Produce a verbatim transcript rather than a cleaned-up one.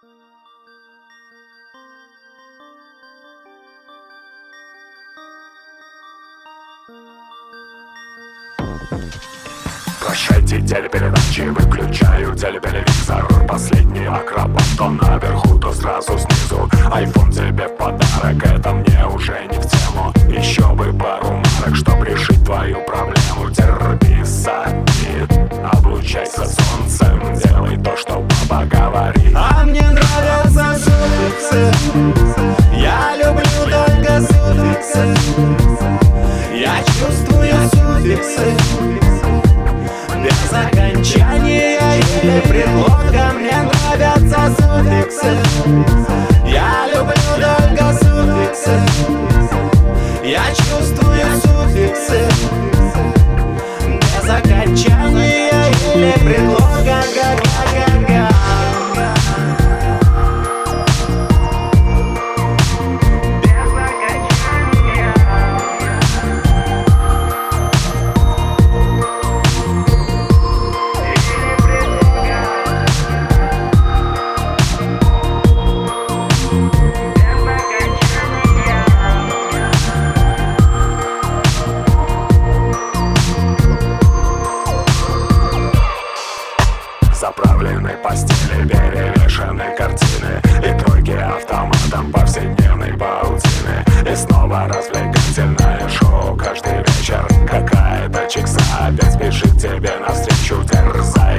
Прощайте телепередачи, выключаю телевизор. Последний акробат, то наверху, то сразу снизу. Айфон тебе в подарок, это мне уже не в тему. Еще бы пару марок, чтоб решить твою проблему. Терпи, садит, облучайся солнцем. Делай то, что папа говорит. А мне нравятся суффиксы, я люблю только суффиксы. Я чувствую суффиксы без окончания или предлога. Мне нравятся суффиксы, я люблю только суффиксы. Я чувствую суффиксы без окончания или предлога. Га-га-га-га. Заправлены постели, перевешены картины и тройки автоматом повседневной паутины. И снова развлекательное шоу каждый вечер. Какая-то чикса опять спешит тебе навстречу, терзай